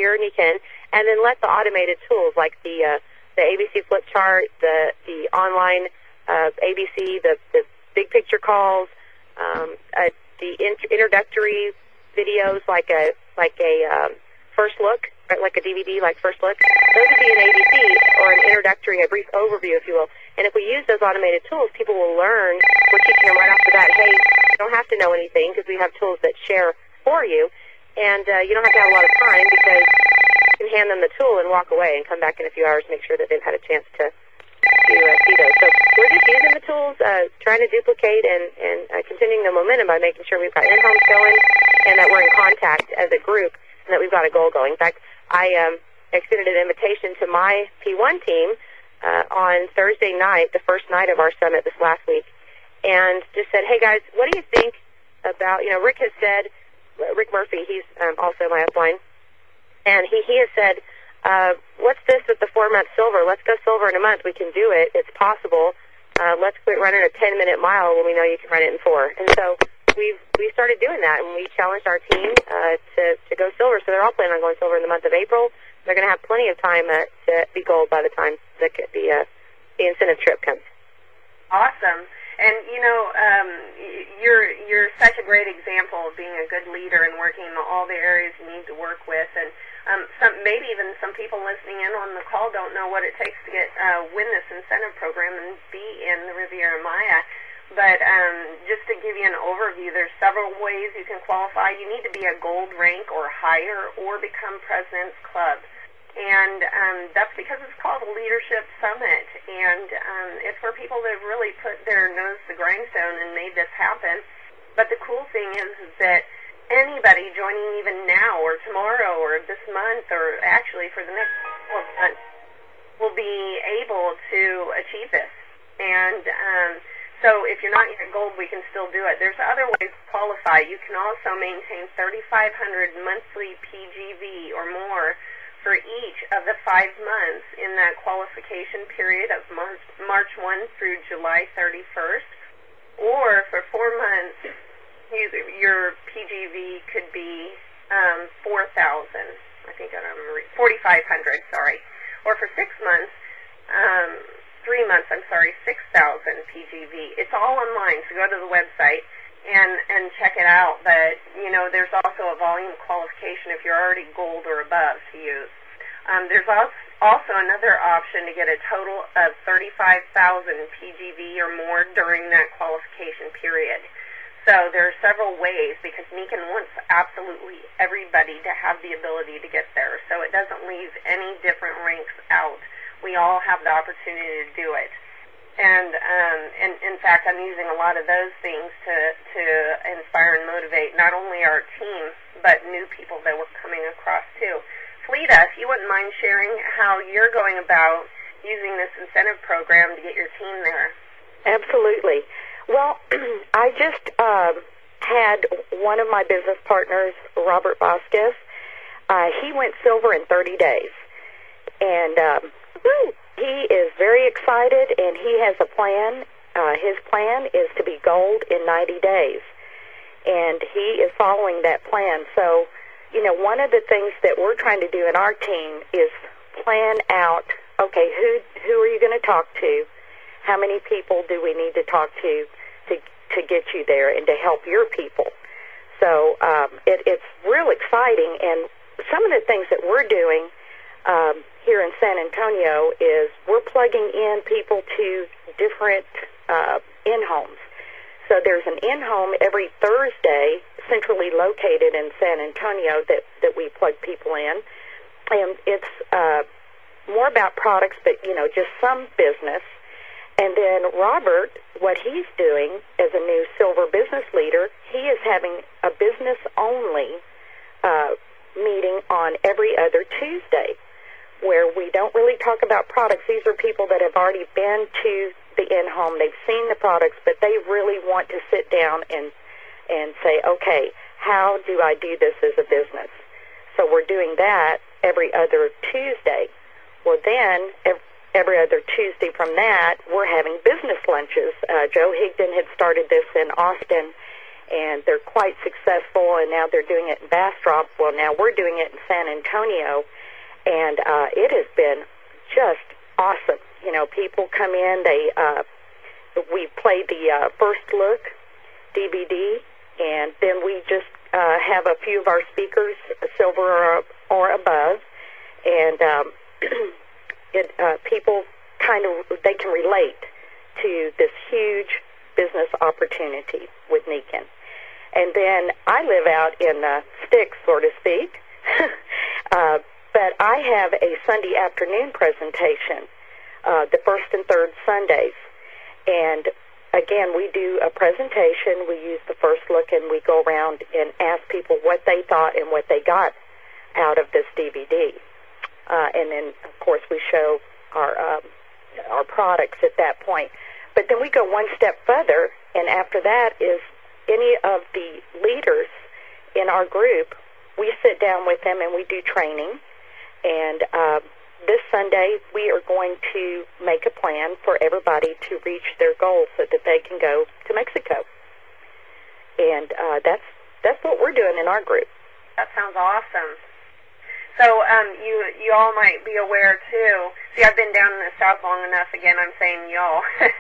easier, and you can. And then let the automated tools like the ABC flip chart, the online ABC, the big picture calls, the introductory videos like a first look, like a DVD, like First Look. Those would be an ABC or an introductory, a brief overview, if you will. And if we use those automated tools, people will learn. We're teaching them right off the bat, hey, you don't have to know anything because we have tools that share for you. And you don't have to have a lot of time because you can hand them the tool and walk away and come back in a few hours and make sure that they've had a chance to see those. So we're just using the tools, trying to duplicate and continuing the momentum by making sure we've got in-homes going and that we're in contact as a group and that we've got a goal going. In fact, I extended an invitation to my P1 team on Thursday night, the first night of our summit this last week, and just said, hey, guys, what do you think about, Rick has said, Rick Murphy, he's also my upline, and he has said, what's this with the 4-month silver? Let's go silver in a month. We can do it. It's possible. Let's quit running a 10-minute mile when we know you can run it in 4. And so we started doing that, and we challenged our team to go silver. So they're all planning on going silver in the month of April. They're going to have plenty of time to be gold by the time the incentive trip comes. Awesome. And, you're such a great example of being a good leader and working in all the areas you need to work with. And maybe even some people listening in on the call don't know what it takes to win this incentive program and be in the Riviera Maya. But just to give you an overview, there's several ways you can qualify. You need to be a gold rank or higher or become President's Club. And that's because it's called a Leadership Summit. And it's for people that have really put their nose to the grindstone and made this happen. But the cool thing is that anybody joining even now or tomorrow or this month or actually for the next 4 months will be able to achieve this. And so if you're not yet gold, we can still do it. There's other ways to qualify. You can also maintain 3,500 monthly PGV or more for each of the 5 months in that qualification period of March 1 through July 31st. Or for 4 months, your PGV could be 4,000. I think I remember 4,500. Sorry. Or for 6 months, 3 months. 6,000 PGV. It's all online. So go to the website and check it out. But there's also a volume qualification if you're already gold or above to use. There's also another option to get a total of 35,000 PGV or more during that qualification period. So there are several ways because Meekin wants absolutely everybody to have the ability to get there. So it doesn't leave any different ranks out. We all have the opportunity to do it. And in fact, I'm using a lot of those things to inspire and motivate not only our team, but new people that we're coming across too. Fleeta, if you wouldn't mind sharing how you're going about using this incentive program to get your team there. Absolutely. Well, I just had one of my business partners, Robert Vasquez. He went silver in 30 days. And he is very excited, and he has a plan. His plan is to be gold in 90 days. And he is following that plan. So, one of the things that we're trying to do in our team is plan out, okay, who are you going to talk to? How many people do we need to talk to get you there and to help your people? So it's real exciting. And some of the things that we're doing here in San Antonio is we're plugging in people to different in-homes. So there's an in-home every Thursday, centrally located in San Antonio, that we plug people in. And it's more about products, but, just some business. And then Robert, what he's doing as a new silver business leader, he is having a business-only meeting on every other Tuesday, where we don't really talk about products. These are people that have already been to the in-home. They've seen the products, but they really want to sit down and say, okay, how do I do this as a business? So we're doing that every other Tuesday. Well, then, every other Tuesday from that, we're having business lunches. Joe Higdon had started this in Austin, and they're quite successful, and now they're doing it in Bastrop. Well, now we're doing it in San Antonio, and it has been just awesome. You know, people come in, we play the First Look DVD, and then we just have a few of our speakers, silver or above, and people they can relate to this huge business opportunity with Niken. And then I live out in the sticks, so to speak, but I have a Sunday afternoon presentation, the first and third Sundays. And again, we do a presentation, we use the First Look, and we go around and ask people what they thought and what they got out of this DVD. And then, of course, we show our products at that point. But then we go one step further, and after that is any of the leaders in our group, we sit down with them and we do training. And this Sunday, we are going to make a plan for everybody to reach their goals so that they can go to Mexico. And that's what we're doing in our group. That sounds awesome. So you all might be aware, too. See, I've been down in the South long enough. Again, I'm saying y'all.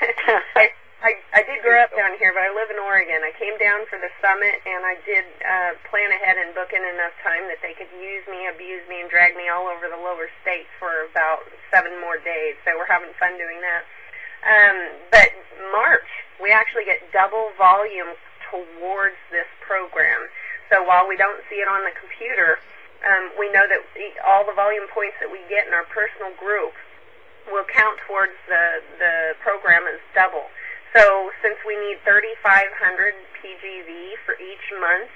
I did grow up down here, but I live in Oregon. I came down for the summit, and I did plan ahead and book in enough time that they could use me, abuse me, and drag me all over the lower states for about 7 more days. So we're having fun doing that. But March, we actually get double volume towards this program. So while we don't see it on the computer, we know that all the volume points that we get in our personal group will count towards the program as double. So since we need 3,500 PGV for each month,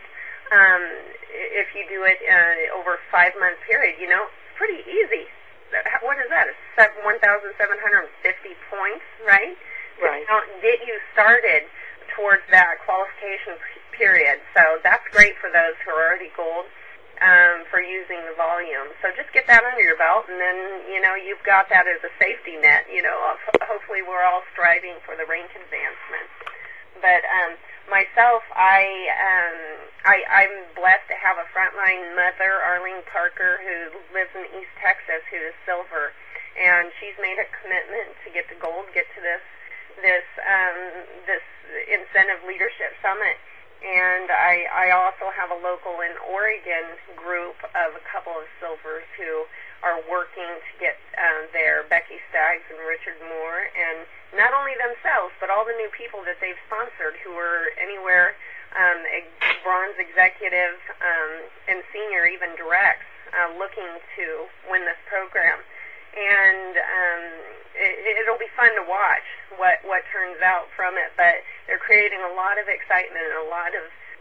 if you do it over a 5-month period, you know, it's pretty easy. What is that? 1,750 points, right? Right. To get you started towards that qualification period. So that's great for those who are already gold. For using the volume. So just get that under your belt, and then, you know, you've got that as a safety net. You know, hopefully we're all striving for the rank advancement. But myself, I'm blessed to have a frontline mother, Arlene Parker, who lives in East Texas, who is silver, and she's made a commitment to get to gold, get to this incentive leadership summit. And I also have a local in Oregon group of a couple of silvers who are working to get there, Becky Staggs and Richard Moore, and not only themselves, but all the new people that they've sponsored who are anywhere bronze executive and senior, even directs, looking to win this program. And it'll be fun to watch what turns out from it. But they're creating a lot of excitement and a lot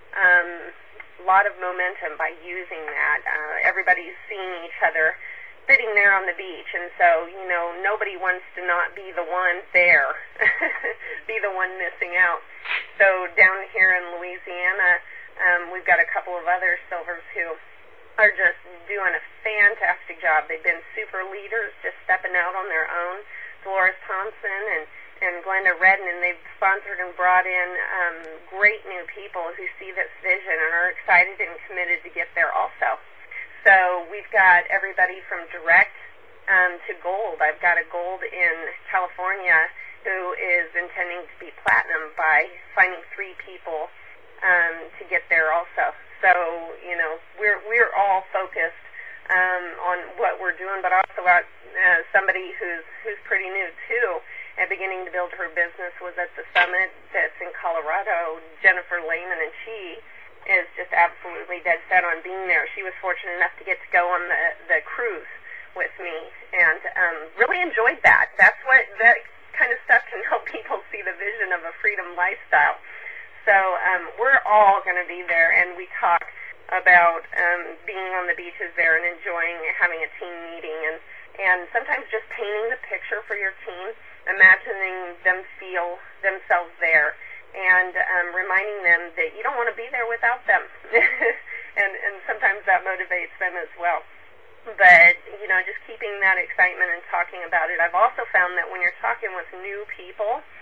of momentum by using that. Everybody's seeing each other sitting there on the beach, and so, you know, nobody wants to not be the one there, be the one missing out. So down here in Louisiana, we've got a couple of other silvers who are just doing a fantastic job. They've been super leaders, just stepping out on their own. Dolores Thompson and Glenda Redden, and they've sponsored and brought in great new people who see this vision and are excited and committed to get there also. So we've got everybody from direct to gold. I've got a gold in California who is intending to be platinum by finding 3 people to get there also. So, you know, we're all focused on what we're doing, but also about somebody who's pretty new too and beginning to build her business was at the summit that's in Colorado, Jennifer Lehman, and she is just absolutely dead set on being there. She was fortunate enough to get to go on the cruise with me and really enjoyed that. That kind of stuff can help people see the vision of a freedom lifestyle. So we're all going to be there, and we talk about being on the beaches there and enjoying having a team meeting and sometimes just painting the picture for your team, imagining them feel themselves there, and reminding them that you don't want to be there without them. and sometimes that motivates them as well. But, you know, just keeping that excitement and talking about it. I've also found that when you're talking with new people,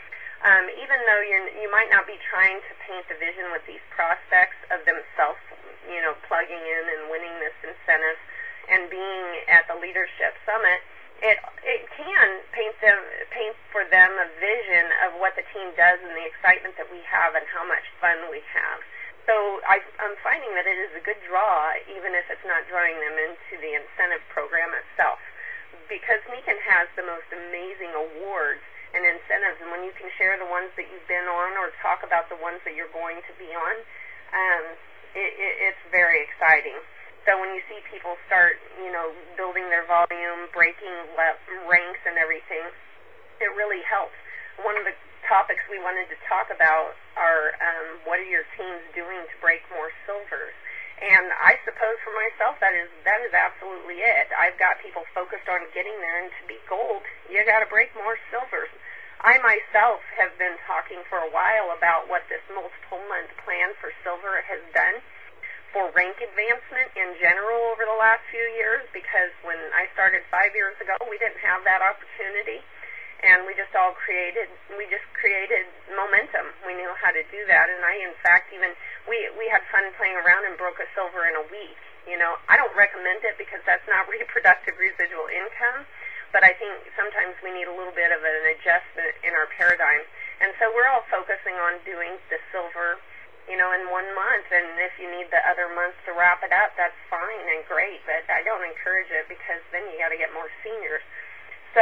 even though you might not be trying to paint the vision with these prospects of themselves, plugging in and winning this incentive and being at the Leadership Summit, it can paint for them a vision of what the team does and the excitement that we have and how much fun we have. So I'm finding that it is a good draw, even if it's not drawing them into the incentive program itself, because Nikken has the most amazing awards and incentives, and when you can share the ones that you've been on or talk about the ones that you're going to be on, it's very exciting. So when you see people start, building their volume, breaking ranks and everything, it really helps. One of the topics we wanted to talk about are what are your teams doing to break more silvers? And I suppose for myself that is absolutely it. I've got people focused on getting there, and to be gold, you got to break more silvers. I myself have been talking for a while about what this multiple month plan for silver has done for rank advancement in general over the last few years, because when I started 5 years ago, we didn't have that opportunity, and we just created momentum. We knew how to do that, and in fact, we had fun playing around and broke a silver in a week. I don't recommend it because that's not reproductive residual income, but I think sometimes we need a little bit of an adjustment in our paradigm, and so we're all focusing on doing the silver in 1 month, and if you need the other months to wrap it up, that's fine and great, but I don't encourage it because then you got to get more seniors. So,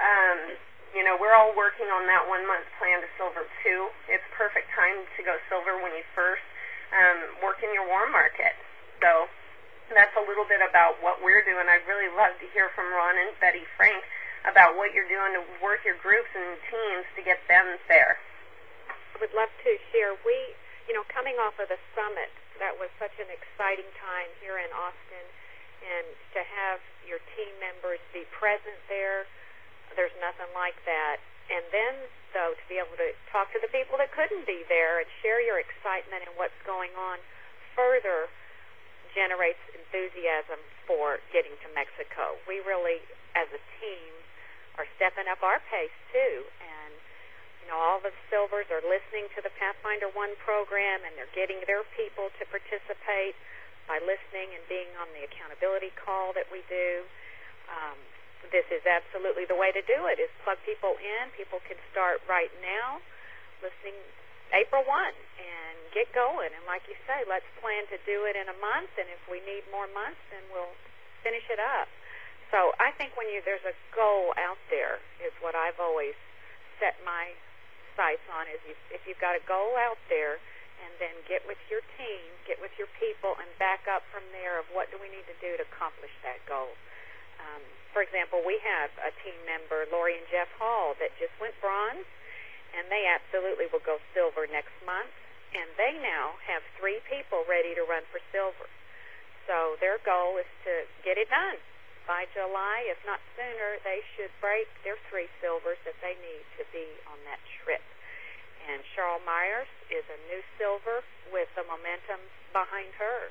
we're all working on that 1 month plan to silver 2. It's perfect time to go silver when you first work in your warm market. So that's a little bit about what we're doing. I'd really love to hear from Ron and Betty Frank about what you're doing to work your groups and teams to get them there. I would love to share. Coming off of the summit, that was such an exciting time here in Austin, and to have your team members be present there, there's nothing like that. And then, though, to be able to talk to the people that couldn't be there and share your excitement and what's going on further generates enthusiasm for getting to Mexico. We really, as a team, are stepping up our pace, too, and all the silvers are listening to the Pathfinder 1 program, and they're getting their people to participate by listening and being on the accountability call that we do. This is absolutely the way to do it, is plug people in. People can start right now listening April 1 and get going. And like you say, let's plan to do it in a month, and if we need more months, then we'll finish it up. So I think when there's a goal out there is what I've always set my sights on, is if you've got a goal out there, and then get with your team, get with your people, and back up from there of what do we need to do to accomplish that goal. For example, we have a team member, Lori and Jeff Hall, that just went bronze, and they absolutely will go silver next month, and they now have 3 people ready to run for silver. So their goal is to get it done. By July, if not sooner, they should break their 3 silvers that they need to be on that trip. And Cheryl Myers is a new silver with the momentum behind her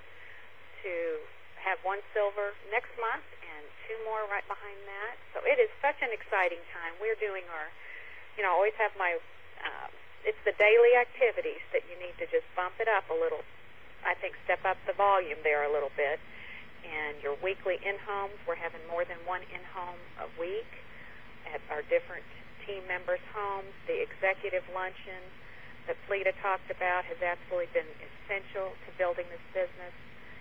to have 1 silver next month and 2 more right behind that. So it is such an exciting time. We're doing our, always have my, it's the daily activities that you need to just bump it up a little. I think step up the volume there a little bit. And your weekly in-homes, we're having more than 1 in-home a week at our different team members' homes. The executive luncheon that Fleta talked about has absolutely been essential to building this business.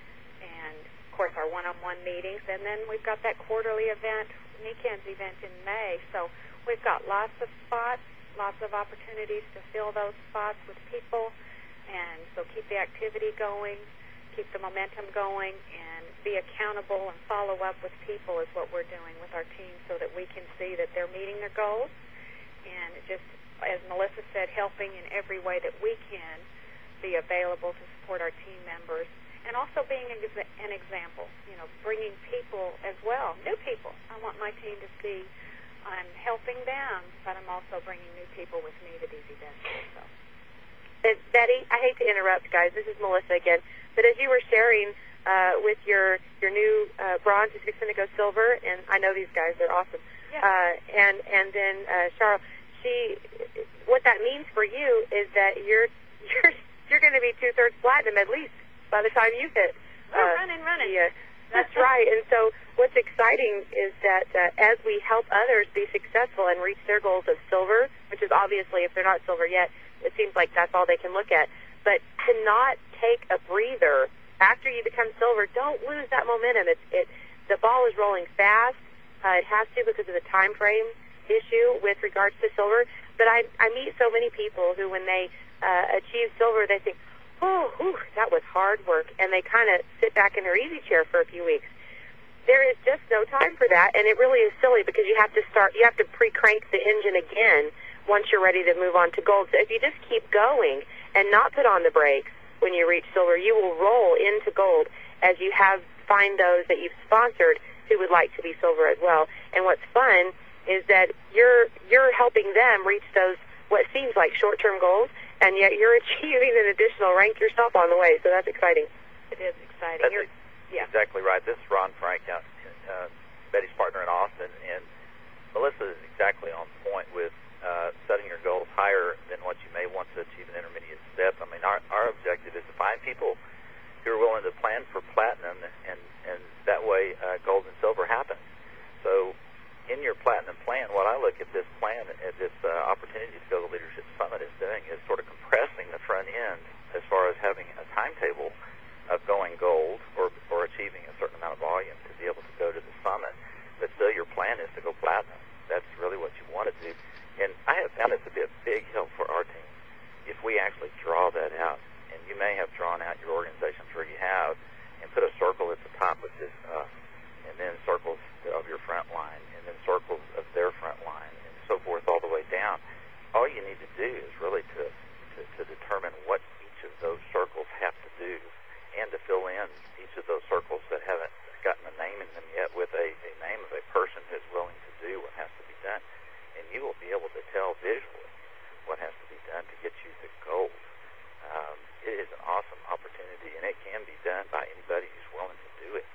And, of course, our one-on-one meetings. And then we've got that quarterly event, Nikken's event in May. So we've got lots of spots, lots of opportunities to fill those spots with people. And so keep the activity going, keep the momentum going, and be accountable and follow up with people is what we're doing with our team, so that we can see that they're meeting their goals, and just, as Melissa said, helping in every way that we can be available to support our team members, and also being an example, bringing people as well, new people. I want my team to see I'm helping them, but I'm also bringing new people with me to these events also. Betty, I hate to interrupt, guys. This is Melissa again. But as you were sharing with your new bronze, you're going to go silver, and I know these guys; they're awesome. Yeah. And then Cheryl, what that means for you is that you're going to be 2/3 platinum at least by the time you hit. Running. That's right. And so what's exciting is that as we help others be successful and reach their goals of silver, which is obviously, if they're not silver yet, it seems like that's all they can look at. But to not take a breather after you become silver, don't lose that momentum. The ball is rolling fast. It has to because of the time frame issue with regards to silver. But I meet so many people who, when they achieve silver, they think, oh, that was hard work, and they kind of sit back in their easy chair for a few weeks. There is just no time for that, and it really is silly because you have to pre-crank the engine again once you're ready to move on to gold. So if you just keep going and not put on the brakes when you reach silver, you will roll into gold as you find those that you've sponsored who would like to be silver as well. And what's fun is that you're helping them reach those what seems like short-term goals, and yet you're achieving an additional rank yourself on the way. So that's exciting. It is exciting. That's exactly right. This is Ron Frank, Betty's partner in Austin, and Melissa is exactly on point with setting your goals higher than what you may want to achieve an intermediate step. I mean, our objective is to find people who are willing to plan for platinum, and that way gold and silver happen. So in your platinum plan, what I look at this plan, at this opportunity to go to the Leadership Summit is doing is sort of compressing the front end as far as having a timetable of going gold or achieving a certain amount of volume to be able to go to the summit. But still your plan is to go platinum. That's really what you want to do. And I have found it to be a big help for our team if we actually draw that out. And you may have drawn out your organization, sure you have, and put a circle at the top, which is us, and then circles of your front line, and then circles of their front line, and so forth all the way down. All you need to do is really to determine what each of those circles have to do, and to fill in each of those circles that haven't gotten a name in them yet with a name of a person who's willing to do what has to be done. And you will be able to tell visually what has to be done to get you to gold. It is an awesome opportunity, and it can be done by anybody who's willing to do it.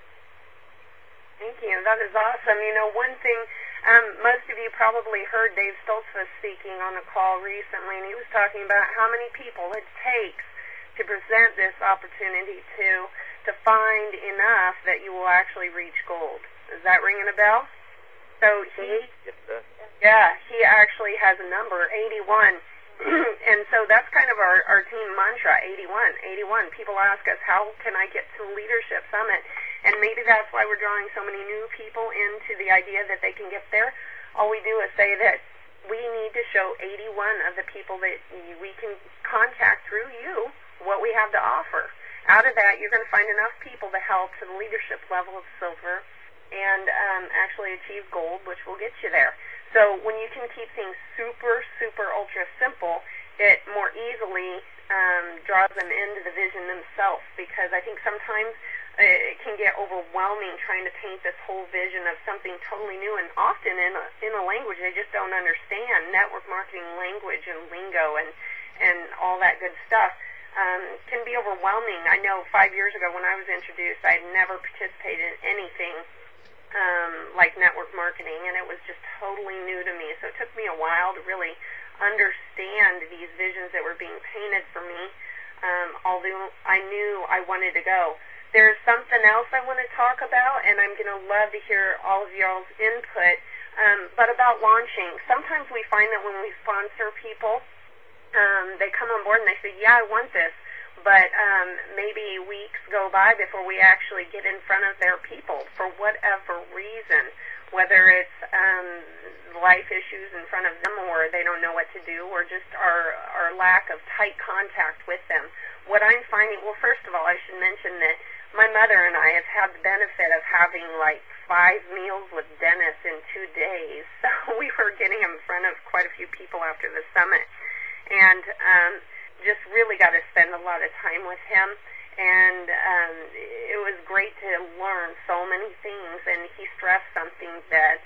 Thank you. That is awesome. You know, one thing, most of you probably heard Dave Stoltzfus speaking on a call recently, and he was talking about how many people it takes to present this opportunity to find enough that you will actually reach gold. Is that ringing a bell? So he actually has a number, 81. And so that's kind of our team mantra, 81. People ask us, how can I get to the Leadership Summit? And maybe that's why we're drawing so many new people into the idea that they can get there. All we do is say that we need to show 81 of the people that we can contact through you what we have to offer. Out of that, you're going to find enough people to help to the leadership level of silver and actually achieve gold, which will get you there. So when you can keep things super, super ultra simple, it more easily draws them into the vision themselves, because I think sometimes it can get overwhelming trying to paint this whole vision of something totally new, and often in a language they just don't understand, network marketing language and lingo and all that good stuff. Can be overwhelming. I know 5 years ago when I was introduced, I had never participated in anything like network marketing, and it was just totally new to me. So it took me a while to really understand these visions that were being painted for me, although I knew I wanted to go. There's something else I want to talk about, and I'm going to love to hear all of y'all's input, but about launching. Sometimes we find that when we sponsor people, they come on board and they say, yeah, I want this, but maybe weeks go by before we actually get in front of their people for whatever reason, whether it's life issues in front of them, or they don't know what to do, or just our lack of tight contact with them. What I'm finding, well, first of all, I should mention that my mother and I have had the benefit of having like 5 meals with Dennis in 2 days, so we were getting in front of quite a few people after the summit, and just really got to spend a lot of time with him, and it was great to learn so many things. And he stressed something that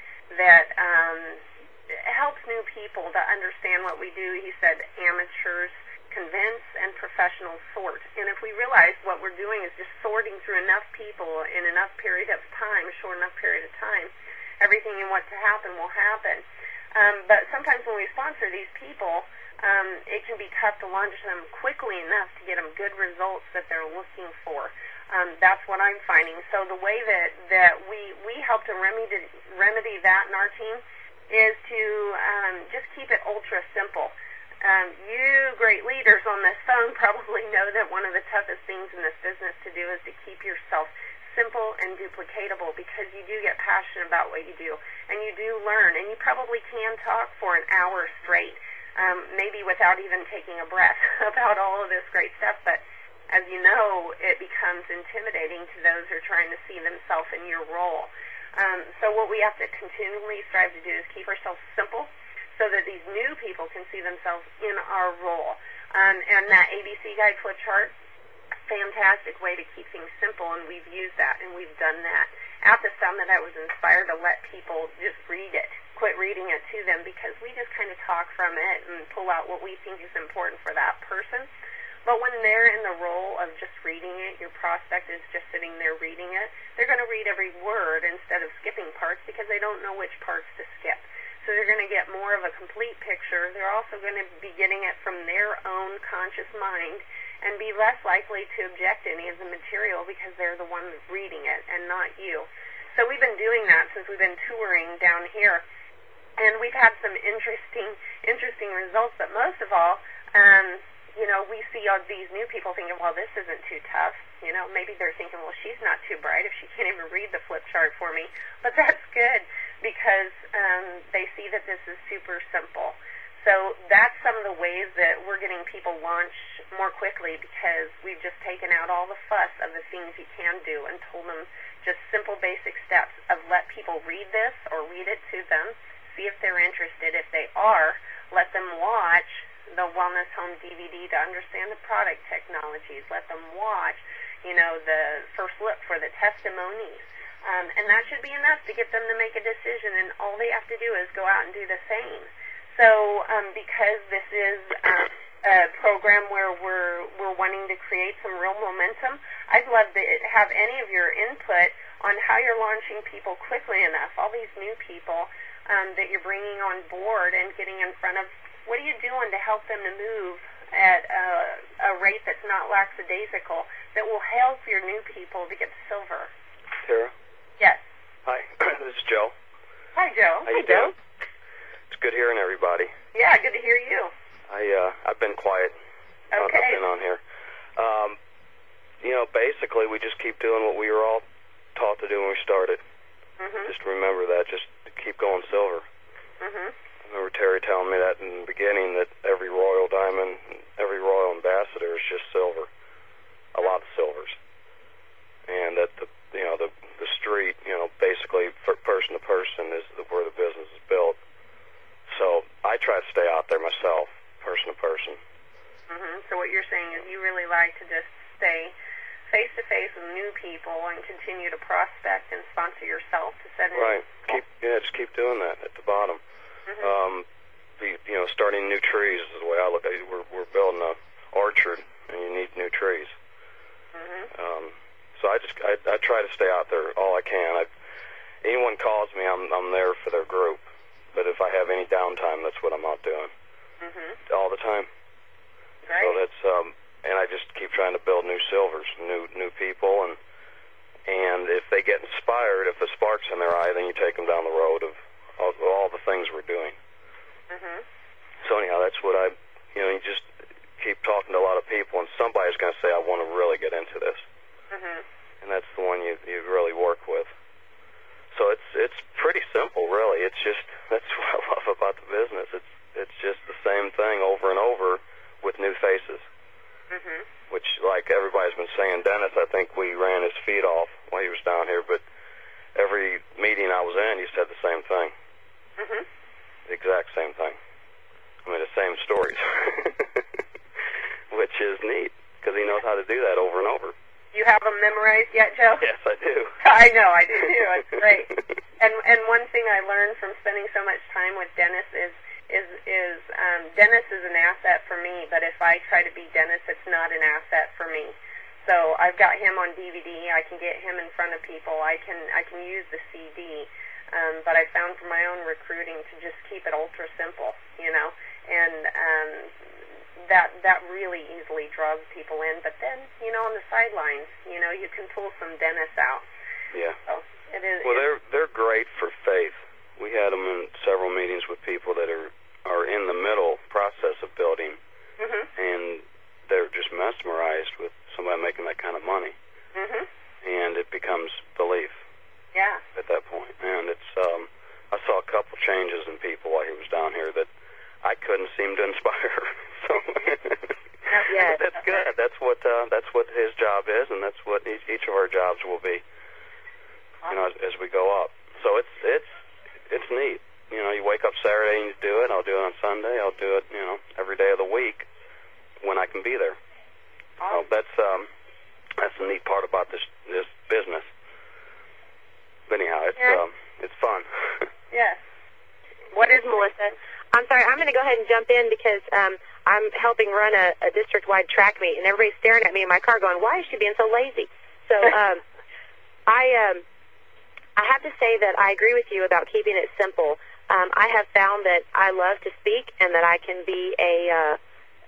helps new people to understand what we do. He said amateurs convince and professionals sort, and if we realize what we're doing is just sorting through enough people in enough period of time, a short enough period of time, everything you want to happen will happen. But sometimes when we sponsor these people, it can be tough to launch them quickly enough to get them good results that they're looking for. That's what I'm finding. So the way that we help to remedy that in our team is to just keep it ultra simple. You great leaders on this phone probably know that one of the toughest things in this business to do is to keep yourself simple and duplicatable, because you do get passionate about what you do, and you do learn, and you probably can talk for an hour straight, maybe without even taking a breath about all of this great stuff, but as you know, it becomes intimidating to those who are trying to see themselves in your role. So what we have to continually strive to do is keep ourselves simple so that these new people can see themselves in our role. And that ABC Guide flip chart, fantastic way to keep things simple, and we've used that, and we've done that. At the summit, I was inspired to let people just read it, quit reading it to them, because we just kind of talk from it and pull out what we think is important for that person. But when they're in the role of just reading it, your prospect is just sitting there reading it, they're going to read every word instead of skipping parts because they don't know which parts to skip. So they're going to get more of a complete picture. They're also going to be getting it from their own conscious mind and be less likely to object to any of the material because they're the one reading it and not you. So we've been doing that since we've been touring down here, and we've had some interesting results. But most of all, we see all these new people thinking, well, this isn't too tough. Maybe they're thinking, well, she's not too bright if she can't even read the flip chart for me. But that's good because they see that this is super simple. So that's some of the ways that we're getting people launched more quickly, because we've just taken out all the fuss of the things you can do and told them just simple basic steps of let people read this or read it to them, see if they're interested. If they are, let them watch the Wellness Home DVD to understand the product technologies. Let them watch, the first look for the testimonies. And that should be enough to get them to make a decision, and all they have to do is go out and do the same. So because this is a program where we're wanting to create some real momentum, I'd love to have any of your input on how you're launching people quickly enough, all these new people that you're bringing on board and getting in front of. What are you doing to help them to move at a rate that's not lackadaisical, that will help your new people to get silver? Tara? Yes. Hi, this is Joe. Hi, Joe. How you doing? It's good hearing everybody. Yeah, good to hear you. I've been quiet. Okay. I've been on here. Basically, we just keep doing what we were all taught to do when we started. Mm-hmm. Just remember that. Just keep going silver. Mm-hmm. I remember Terry telling me that in the beginning, that every Royal Diamond, every Royal Ambassador is just silver. A lot of silvers. And that the street, basically person to person is where the business is built. So I try to stay out there myself, person to person. Mm-hmm. So what you're saying is you really like to just stay face to face with new people and continue to prospect and sponsor yourself to set in. Right. Just keep doing that at the bottom. Mm-hmm. Starting new trees is the way I look at it. We're building an orchard, and you need new trees. Mm-hmm. So I try to stay out there all I can. Anyone calls me, I'm there for their group. But if I have any downtime, that's what I'm out doing. Mm-hmm. All the time. Right. So that's and I just keep trying to build new silvers, new people, and if they get inspired, if the spark's in their eye, then you take them down the road of all the things we're doing. Mm-hmm. So anyhow, that's what you just keep talking to a lot of people, and somebody's going to say, I want to really get into this. Mm-hmm. And that's the one you really work with. So it's pretty simple, really. It's just, that's what I love about the business. It's just the same thing over and over with new faces. Mm-hmm. Which, like everybody's been saying, Dennis, I think we ran his feet off while he was down here, but every meeting I was in, he said the same thing. Mm-hmm. The exact same thing. I mean, the same stories. Which is neat, because he knows how to do that over and over. You have them memorized yet, Joe? Yes, I do. I know, I do too. It's great. And one thing I learned from spending so much time with Dennis is Dennis is an asset for me, but if I try to be Dennis, it's not an asset for me. So I've got him on DVD. I can get him in front of people. I can use the CD. But I found for my own recruiting to just keep it ultra simple, and that really easily draws people in. But then, on the sidelines, you can pull some dentists out. Yeah. So it is. Well, they're great for faith. We had them in several meetings with people that are in the middle process of building, mm-hmm. and they're just mesmerized with somebody making that kind of money, mm-hmm. and it becomes belief. Yeah. At that point, and it's I saw a couple changes in people while he was down here that I couldn't seem to inspire. So Yes. that's good. That's what his job is, and that's what each of our jobs will be. As we go up. So it's neat. You wake up Saturday and you do it. I'll do it on Sunday. I'll do it every day of the week when I can be there. So that's the neat part about this business. But anyhow, it's fun. Yes. What is Melissa? I'm sorry, I'm going to go ahead and jump in because I'm helping run a district-wide track meet, and everybody's staring at me in my car going, why is she being so lazy? So I have to say that I agree with you about keeping it simple. I have found that I love to speak and that I can be a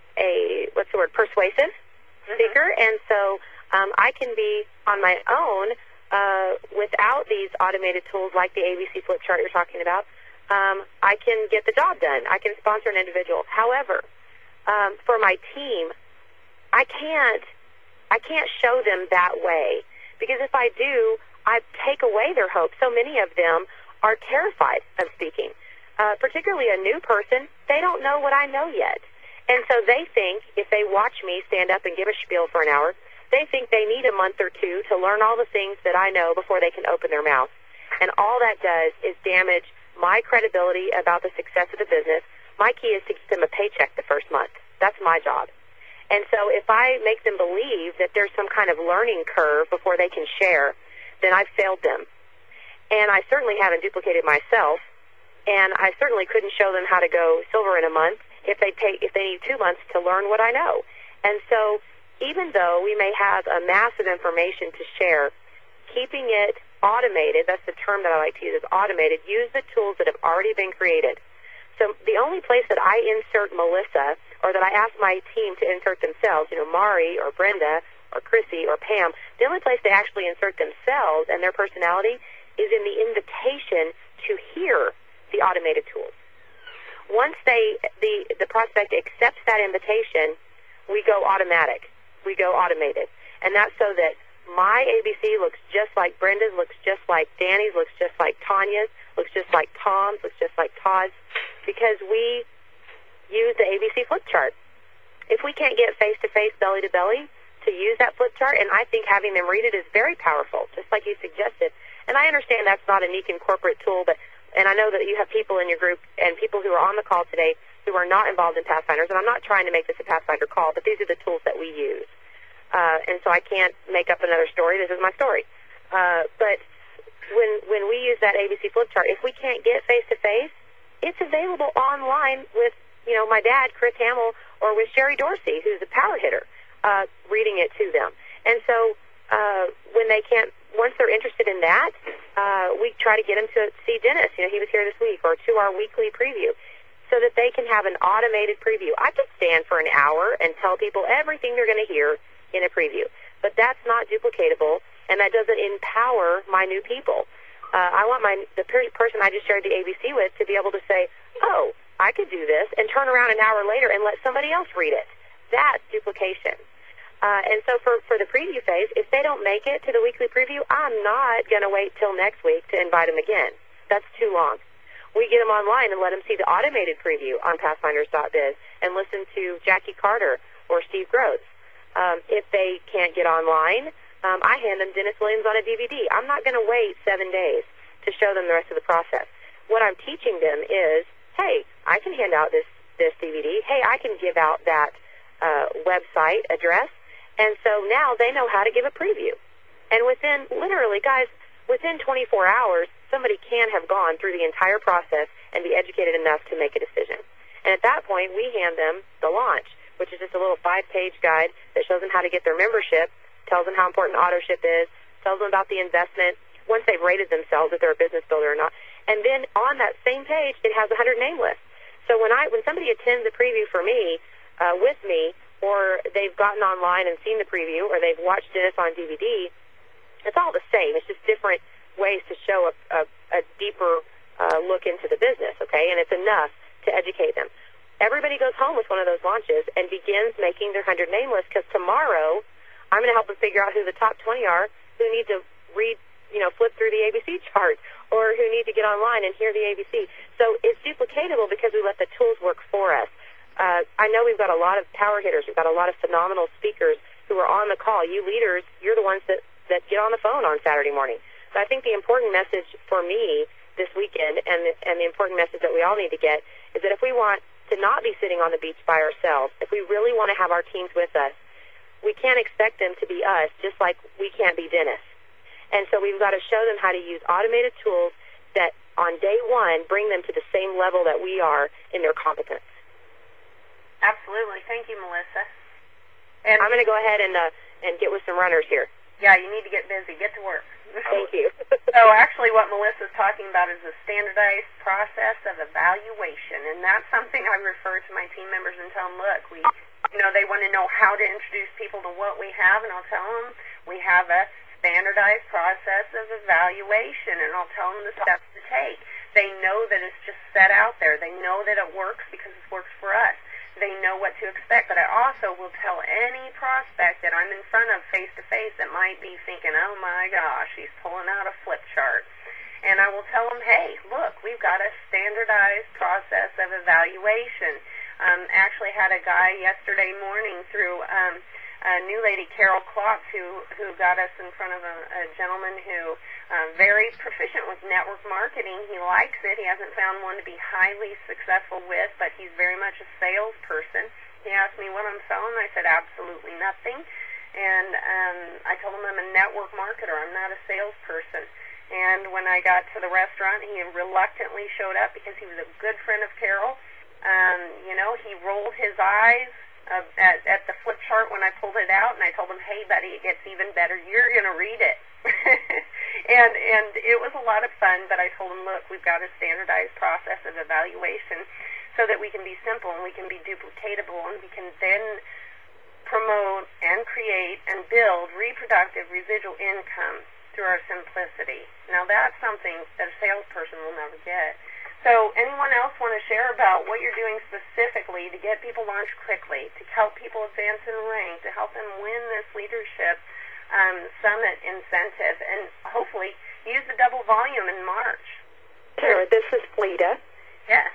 persuasive speaker, and so I can be on my own without these automated tools like the ABC flip chart you're talking about. I can get the job done. I can sponsor an individual. However, for my team, I can't show them that way, because if I do, I take away their hope. So many of them are terrified of speaking, particularly a new person. They don't know what I know yet. And so they think if they watch me stand up and give a spiel for an hour, they think they need a month or two to learn all the things that I know before they can open their mouth. And all that does is damage my credibility about the success of the business. My key is to get them a paycheck the first month. That's my job. And so if I make them believe that there's some kind of learning curve before they can share, then I've failed them. And I certainly haven't duplicated myself, and I certainly couldn't show them how to go silver in a month if they need 2 months to learn what I know. And so even though we may have a mass of information to share, keeping it automated, that's the term that I like to use, is automated. Use the tools that have already been created. So the only place that I insert Melissa, or that I ask my team to insert themselves, Mari or Brenda or Chrissy or Pam, the only place they actually insert themselves and their personality is in the invitation to hear the automated tools. Once the prospect accepts that invitation, we go automatic. We go automated. And that's so that my ABC looks just like Brenda's, looks just like Danny's, looks just like Tanya's, looks just like Tom's, looks just like Todd's, because we use the ABC flip chart. If we can't get face-to-face, belly-to-belly to use that flip chart, and I think having them read it is very powerful, just like you suggested. And I understand that's not a unique and corporate tool, and I know that you have people in your group and people who are on the call today who are not involved in Pathfinders, and I'm not trying to make this a Pathfinder call, but these are the tools that we use. And so I can't make up another story. This is my story. But when we use that ABC flip chart, if we can't get face-to-face, it's available online with, my dad, Chris Hamill, or with Sherry Dorsey, who's a power hitter, reading it to them. And so when they can't, once they're interested in that, we try to get them to see Dennis. He was here this week, or to our weekly preview, so that they can have an automated preview. I could stand for an hour and tell people everything they're going to hear in a preview, but that's not duplicatable, and that doesn't empower my new people. I want the person I just shared the ABC with to be able to say, oh, I could do this, and turn around an hour later and let somebody else read it. That's duplication. And so for the preview phase, if they don't make it to the weekly preview, I'm not going to wait till next week to invite them again. That's too long. We get them online and let them see the automated preview on Pathfinders.biz and listen to Jackie Carter or Steve Groves. If they can't get online, I hand them Dennis Williams on a DVD. I'm not going to wait 7 days to show them the rest of the process. What I'm teaching them is, hey, I can hand out this DVD. Hey, I can give out that website address. And so now they know how to give a preview. And within 24 hours, somebody can have gone through the entire process and be educated enough to make a decision. And at that point, we hand them the launch, which is just a little 5-page guide that shows them how to get their membership, tells them how important AutoShip is, tells them about the investment, once they've rated themselves, if they're a business builder or not. And then on that same page, it has a 100 name list. So when somebody attends a preview for me, with me, or they've gotten online and seen the preview, or they've watched Dennis on DVD, it's all the same. It's just different ways to show a deeper look into the business, okay? And it's enough to educate them. Everybody goes home with one of those launches and begins making their 100 name list, because tomorrow I'm going to help them figure out who the top 20 are who need to read, flip through the ABC chart, or who need to get online and hear the ABC. So it's duplicatable because we let the tools work for us. I know we've got a lot of power hitters. We've got a lot of phenomenal speakers who are on the call. You leaders, you're the ones that get on the phone on Saturday morning. So I think the important message for me this weekend, and the important message that we all need to get, is that if we want to not be sitting on the beach by ourselves, if we really want to have our teams with us, we can't expect them to be us, just like we can't be Dennis. And so we've got to show them how to use automated tools that on day one bring them to the same level that we are in their competence. Absolutely. Thank you, Melissa. And I'm going to go ahead and get with some runners here. Yeah, you need to get busy. Get to work. Thank you. So actually what Melissa's talking about is a standardized process of evaluation, and that's something I refer to my team members and tell them, look, they want to know how to introduce people to what we have, and I'll tell them we have a standardized process of evaluation, and I'll tell them the steps to take. They know that it's just set out there. They know that it works because it works for us. They know what to expect, but I also will tell any prospect that I'm in front of face-to-face that might be thinking, oh my gosh, he's pulling out a flip chart. And I will tell them, hey, look, we've got a standardized process of evaluation. Actually had a guy yesterday morning through a new lady, Carol Klotz, who got us in front of a gentleman who very proficient with network marketing. He likes it. He hasn't found one to be highly successful with, but he's very much a salesperson. He asked me what I'm selling. I said absolutely nothing. And I told him I'm a network marketer. I'm not a salesperson. And when I got to the restaurant, he reluctantly showed up because he was a good friend of Carol. He rolled his eyes at the flip chart when I pulled it out, and I told him, hey, buddy, it gets even better. You're going to read it. and it was a lot of fun, but I told him, look, we've got a standardized process of evaluation so that we can be simple and we can be duplicatable, and we can then promote and create and build reproductive residual income through our simplicity. Now, that's something that a salesperson will never get. So anyone else want to share about what you're doing specifically to get people launched quickly, to help people advance in rank, to help them win this leadership summit incentive, and hopefully use the double volume in March? Sure. This is Fleta. Yes.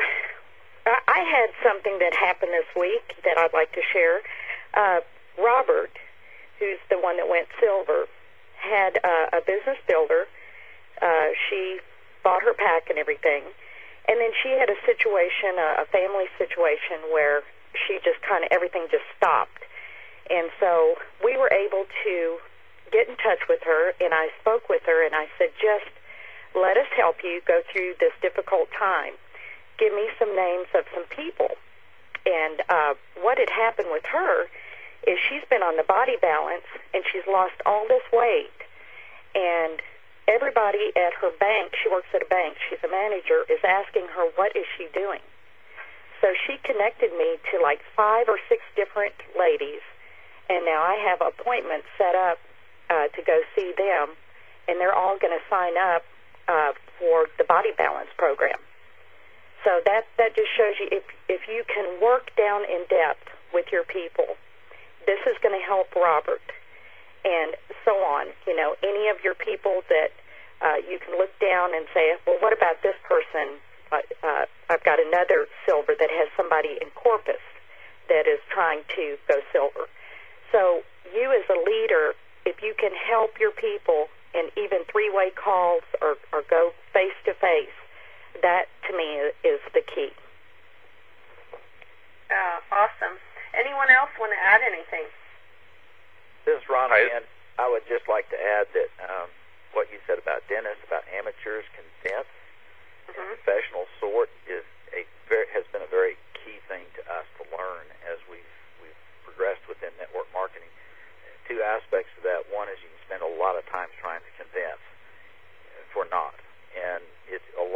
I had something that happened this week that I'd like to share. Robert, who's the one that went silver, had a business builder. She bought her pack and everything, and then she had a situation, a family situation, where she just everything just stopped. And so we were able to get in touch with her, and I spoke with her, and I said, just let us help you go through this difficult time. Give me some names of some people. And what had happened with her is she's been on the Body Balance, and she's lost all this weight, and everybody at her bank, she works at a bank, she's a manager, is asking her, what is she doing? So she connected me to like 5 or 6 different ladies, and now I have appointments set up to go see them, and they're all going to sign up for the Body Balance program. So that just shows you if you can work down in depth with your people, this is going to help Robert. And so on. Any of your people that you can look down and say, well, what about this person? I've got another silver that has somebody in Corpus that is trying to go silver. So you as a leader, if you can help your people in even 3-way calls or go face-to-face, that to me is the key. Awesome. Anyone else want to add anything? This is Ron again. I would just like to add that what you said about Dennis, about amateurs, consents, and professional sort has been a very key thing to us to learn as we've progressed within network marketing. 2 aspects to that. One is you can spend a lot of time trying to convince for naught, and a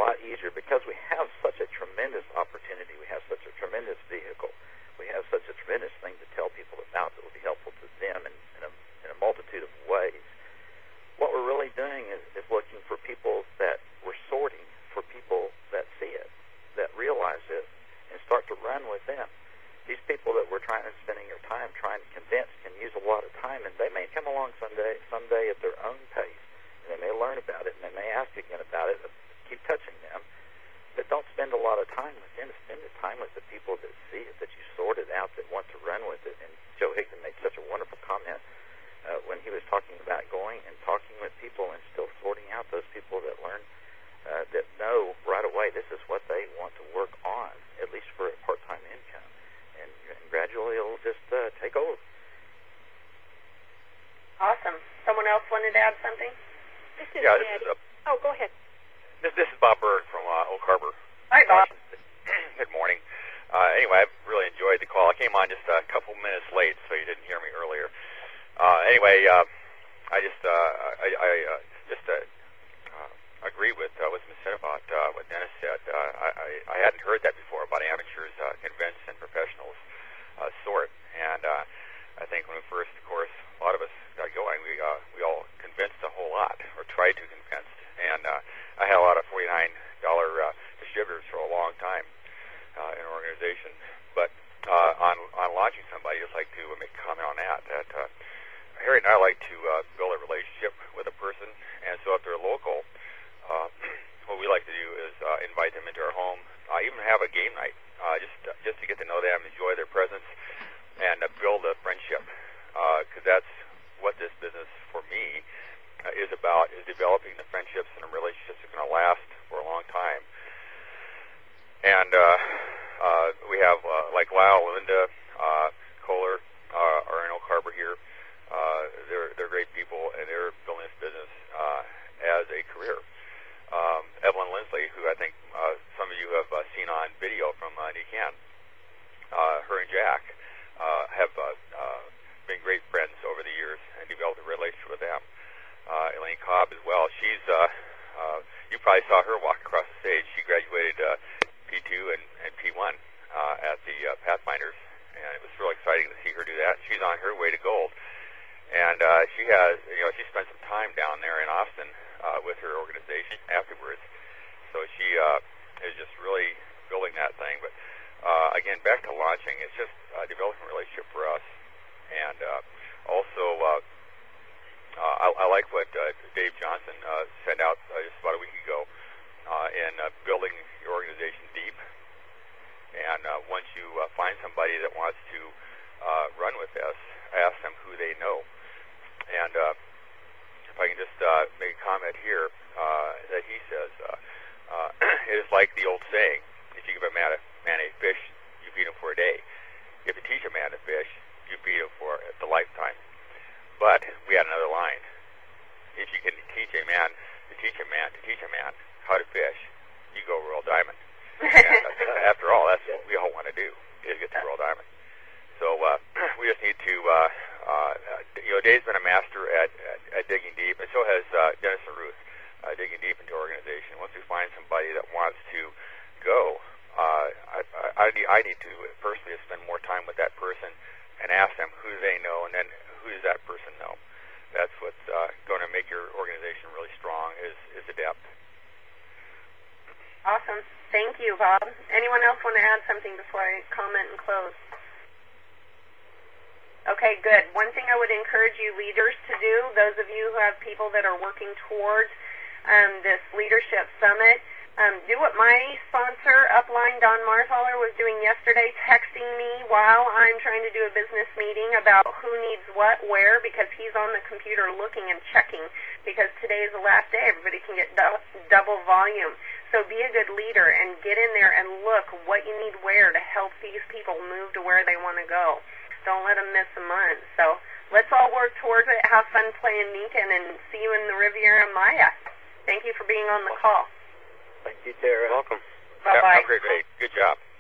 way, this is what they want to work on, at least for a part-time income. And gradually it'll just take over. Awesome. Someone else wanted to add something? This is Yeah, Maddie. Oh, go ahead. This is Bob Berg from Oak Harbor. Hi, Bob. Good morning. Anyway, I really enjoyed the call. I came on just a couple minutes late, so you didn't hear me earlier. Anyway, I just agree with what's been said about what Dennis said. I hadn't heard that before about amateurs, convinced, and professionals sort. And I think when we first, of course, a lot of us got going, we all convinced a whole lot, or tried to convince. And I had a lot of $49 distributors for a long time in an organization. But on launching somebody, I'd just like to make a comment on that. Harry and I like to build a relationship with a person, and so if they're local, what we like to do is invite them into our home, even have a game night, just to get to know them, enjoy their presence, and build a friendship. Because that's what this business, for me, is about, is developing the friendships and the relationships that are going to last for a long time. And we have, like Lyle, Linda, Kohler are in Oak Harbor here. They're great people, and they're building this business as a career. Evelyn Lindsley, who I think some of you have seen on video from Nikan, her and Jack have been great friends over the years and developed a relationship with them. Elaine Cobb as well. She's you probably saw her walk across the stage. She graduated P2 and P1 at the Pathfinders, and it was real exciting to see her do that. She's on her way to gold. And she has, she spent some time down there in Austin with her organization afterwards. So she is just really building that thing. But again, back to launching, it's just developing a relationship for us. And also, I like what Dave Johnson sent out just about a week ago in building your organization deep. And once you find somebody that wants to run with this, ask them who they know. And if I can just make a comment here that he says, it is like the old saying, if you give a man a fish, you feed him for a day. If you teach a man to fish, you feed him for the lifetime. But we had another line. If you can teach a man how to fish, you go Royal Diamond. And after all, that's what we all want to do, is get to Royal Diamond. So we just need to, Dave's been a master at digging deep, and so has Dennis and Ruth, digging deep into organization. Once we find somebody that wants to go, I need to personally spend more time with that person and ask them who they know, and then who does that person know. That's what's going to make your organization really strong, is the depth. Awesome. Thank you, Bob. Anyone else want to add something before I comment and close? Okay, good. One thing I would encourage you leaders to do, those of you who have people that are working towards this leadership summit, do what my sponsor, Upline, Don Marthaler, was doing yesterday, texting me while I'm trying to do a business meeting about who needs what, where, because he's on the computer looking and checking, because today is the last day. Everybody can get double volume. So be a good leader and get in there and look what you need where to help these people move to where they want to go. Don't let them miss a month. So let's all work towards it. Have fun playing Nikan, and see you in the Riviera Maya. Thank you for being on the call. Thank you, Tara. Welcome. Bye-bye. Have a great day. Good job.